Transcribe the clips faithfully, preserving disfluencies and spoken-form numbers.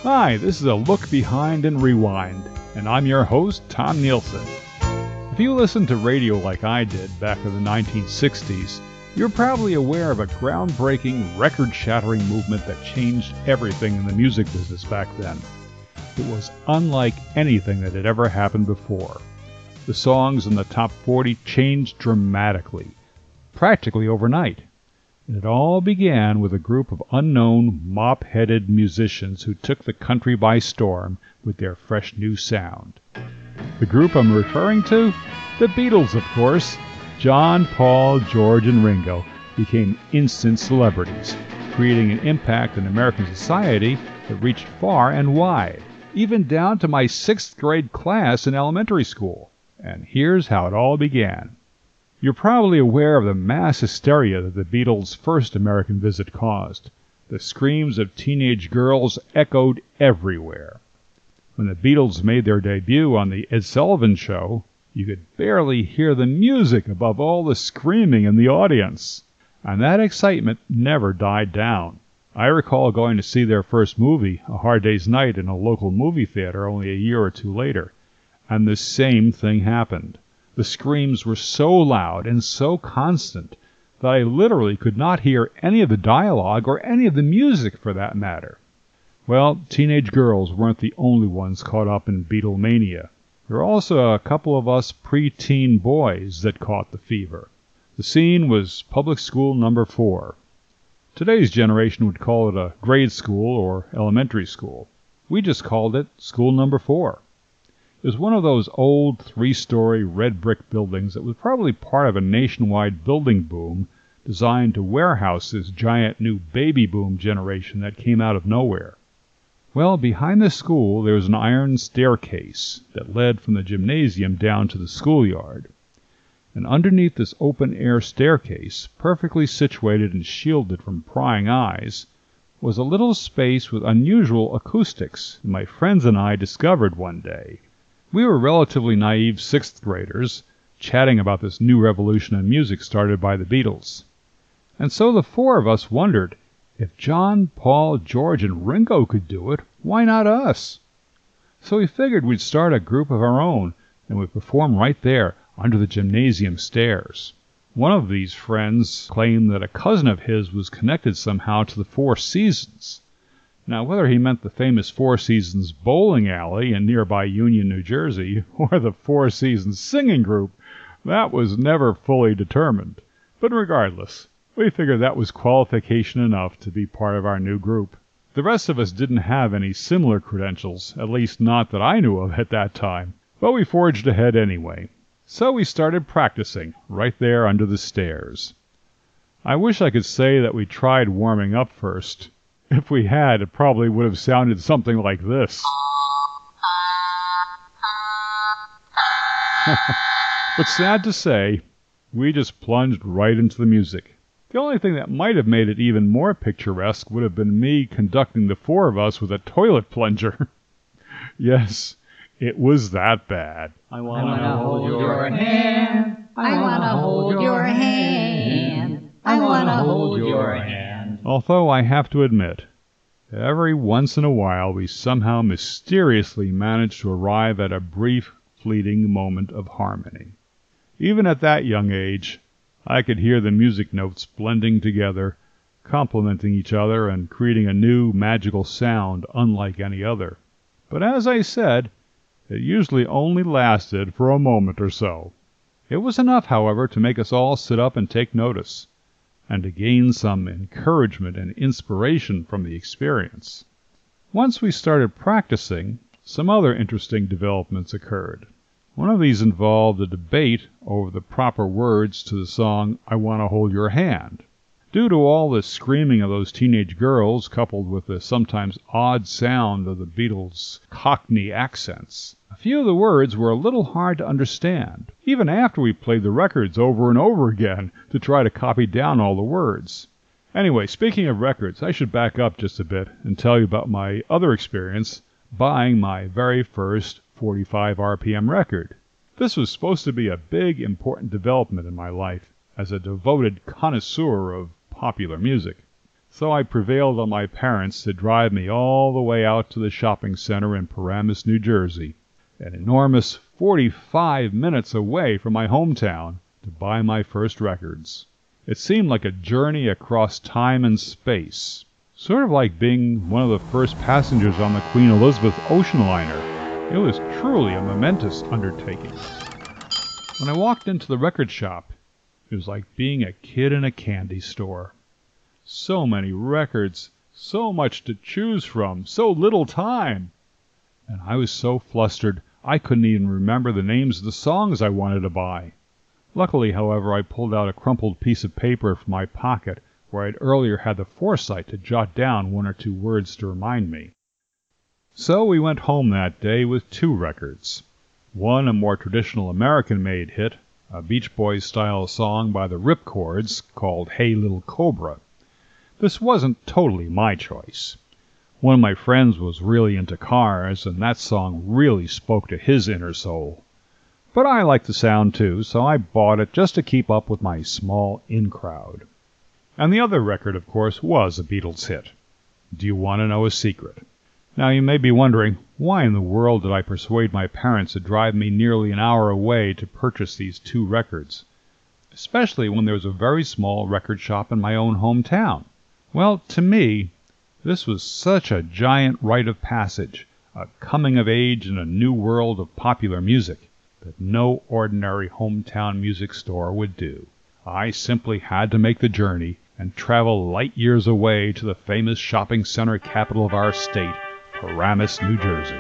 Hi, this is a look behind and rewind, and I'm your host, Tom Nielsen. If you listened to radio like I did back in the nineteen sixties, you're probably aware of a groundbreaking, record-shattering movement that changed everything in the music business back then. It was unlike anything that had ever happened before. The songs in the top forty changed dramatically, practically overnight. And it all began with a group of unknown, mop-headed musicians who took the country by storm with their fresh new sound. The group I'm referring to? The Beatles, of course. John, Paul, George, and Ringo became instant celebrities, creating an impact in American society that reached far and wide, even down to my sixth grade class in elementary school. And here's how it all began. You're probably aware of the mass hysteria that the Beatles' first American visit caused. The screams of teenage girls echoed everywhere. When the Beatles made their debut on the Ed Sullivan Show, you could barely hear the music above all the screaming in the audience. And that excitement never died down. I recall going to see their first movie, A Hard Day's Night, in a local movie theater only a year or two later, and the same thing happened. The screams were so loud and so constant that I literally could not hear any of the dialogue or any of the music for that matter. Well, teenage girls weren't the only ones caught up in Beatlemania. There were also a couple of us pre-teen boys that caught the fever. The scene was public school number four. Today's generation would call it a grade school or elementary school. We just called it school number four. It was one of those old three-story red brick buildings that was probably part of a nationwide building boom designed to warehouse this giant new baby boom generation that came out of nowhere. Well, behind the school there was an iron staircase that led from the gymnasium down to the schoolyard. And underneath this open-air staircase, perfectly situated and shielded from prying eyes, was a little space with unusual acoustics that my friends and I discovered one day. We were relatively naive sixth graders, chatting about this new revolution in music started by the Beatles. And so the four of us wondered, if John, Paul, George, and Ringo could do it, why not us? So we figured we'd start a group of our own, and we'd perform right there, under the gymnasium stairs. One of these friends claimed that a cousin of his was connected somehow to the Four Seasons. Now, whether he meant the famous Four Seasons bowling alley in nearby Union, New Jersey, or the Four Seasons singing group, that was never fully determined. But regardless, we figured that was qualification enough to be part of our new group. The rest of us didn't have any similar credentials, at least not that I knew of at that time, but we forged ahead anyway. So we started practicing, right there under the stairs. I wish I could say that we tried warming up first. If we had, it probably would have sounded something like this. But sad to say, we just plunged right into the music. The only thing that might have made it even more picturesque would have been me conducting the four of us with a toilet plunger. Yes, it was that bad. I wanna hold your hand. I wanna hold your hand. I wanna hold your hand. Although I have to admit, every once in a while we somehow mysteriously managed to arrive at a brief, fleeting moment of harmony. Even at that young age, I could hear the music notes blending together, complementing each other and creating a new magical sound unlike any other. But as I said, it usually only lasted for a moment or so. It was enough, however, to make us all sit up and take notice, and to gain some encouragement and inspiration from the experience. Once we started practicing, some other interesting developments occurred. One of these involved a debate over the proper words to the song I Wanna Hold Your Hand. Due to all the screaming of those teenage girls, coupled with the sometimes odd sound of the Beatles' Cockney accents, a few of the words were a little hard to understand, even after we played the records over and over again to try to copy down all the words. Anyway, speaking of records, I should back up just a bit and tell you about my other experience buying my very first forty-five R P M record. This was supposed to be a big, important development in my life as a devoted connoisseur of popular music. So I prevailed on my parents to drive me all the way out to the shopping center in Paramus, New Jersey, an enormous forty-five minutes away from my hometown, to buy my first records. It seemed like a journey across time and space, sort of like being one of the first passengers on the Queen Elizabeth ocean liner. It was truly a momentous undertaking. When I walked into the record shop, it was like being a kid in a candy store. So many records, so much to choose from, so little time. And I was so flustered, I couldn't even remember the names of the songs I wanted to buy. Luckily, however, I pulled out a crumpled piece of paper from my pocket where I'd earlier had the foresight to jot down one or two words to remind me. So we went home that day with two records. One, a more traditional American-made hit, a Beach Boys-style song by the Ripcords called Hey Little Cobra. This wasn't totally my choice. One of my friends was really into cars, and that song really spoke to his inner soul. But I liked the sound too, so I bought it just to keep up with my small in-crowd. And the other record, of course, was a Beatles hit. Do you want to know a secret? Now you may be wondering, why in the world did I persuade my parents to drive me nearly an hour away to purchase these two records, especially when there was a very small record shop in my own hometown? Well, to me, this was such a giant rite of passage, a coming of age in a new world of popular music, that no ordinary hometown music store would do. I simply had to make the journey and travel light years away to the famous shopping center capital of our state, Paramus, New Jersey.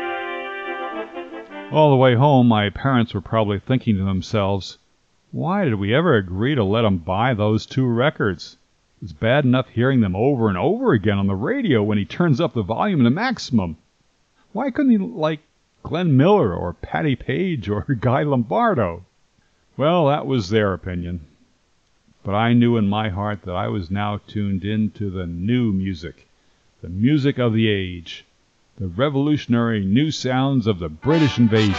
All the way home, my parents were probably thinking to themselves, why did we ever agree to let him buy those two records? It's bad enough hearing them over and over again on the radio when he turns up the volume to maximum. Why couldn't he like Glenn Miller or Patti Page or Guy Lombardo? Well, that was their opinion. But I knew in my heart that I was now tuned in to the new music, the music of the age, the revolutionary new sounds of the British invasion.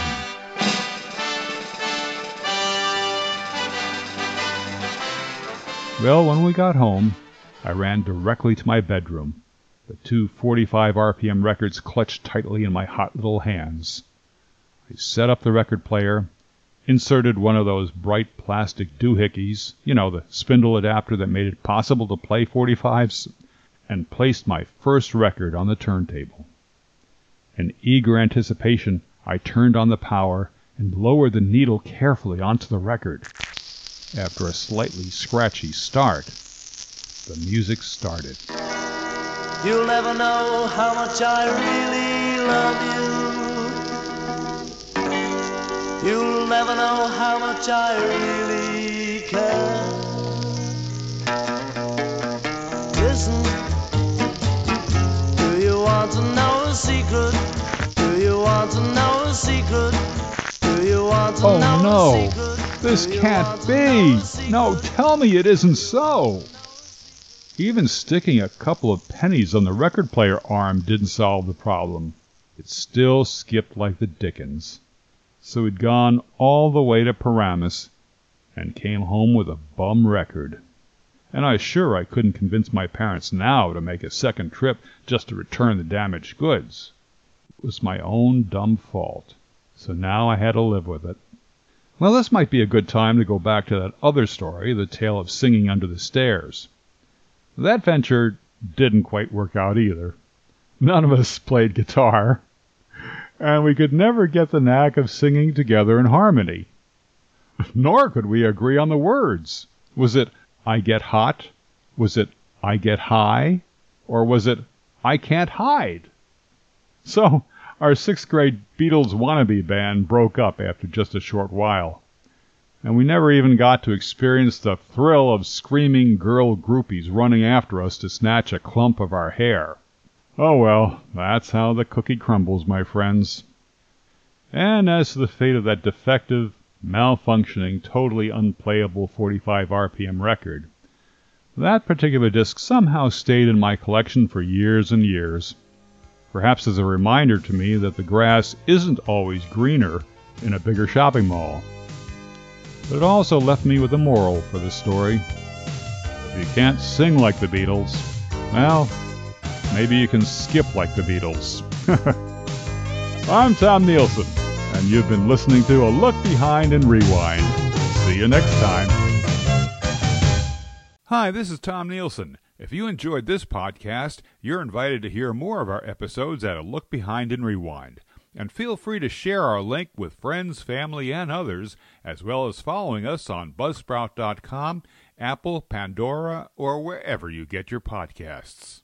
Well, when we got home, I ran directly to my bedroom, the two forty-five R P M records clutched tightly in my hot little hands. I set up the record player, inserted one of those bright plastic doohickeys, you know, the spindle adapter that made it possible to play forty-fives, and placed my first record on the turntable. In eager anticipation, I turned on the power and lowered the needle carefully onto the record. After a slightly scratchy start, the music started. You'll never know how much I really love you. You'll never know how much I really care. Listen, do you want to know a secret? Do you want to know a secret? Do you want to oh, know no. a secret? This can't be! No, tell me it isn't so! Even sticking a couple of pennies on the record player arm didn't solve the problem. It still skipped like the dickens. So he'd gone all the way to Paramus and came home with a bum record. And I was sure I couldn't convince my parents now to make a second trip just to return the damaged goods. It was my own dumb fault. So now I had to live with it. Well, this might be a good time to go back to that other story, the tale of singing under the stairs. That venture didn't quite work out either. None of us played guitar, and we could never get the knack of singing together in harmony. Nor could we agree on the words. Was it, I get hot? Was it, I get high? Or was it, I can't hide? So, our sixth grade Beatles wannabe band broke up after just a short while, and we never even got to experience the thrill of screaming girl groupies running after us to snatch a clump of our hair. Oh well, that's how the cookie crumbles, my friends. And as to the fate of that defective, malfunctioning, totally unplayable forty-five R P M record, that particular disc somehow stayed in my collection for years and years. Perhaps as a reminder to me that the grass isn't always greener in a bigger shopping mall. But it also left me with a moral for this story. If you can't sing like the Beatles, well, maybe you can skip like the Beatles. I'm Tom Nielsen, and you've been listening to A Look Behind and Rewind. See you next time. Hi, this is Tom Nielsen. If you enjoyed this podcast, you're invited to hear more of our episodes at A Look Behind and Rewind. And feel free to share our link with friends, family, and others, as well as following us on buzzsprout dot com, Apple, Pandora, or wherever you get your podcasts.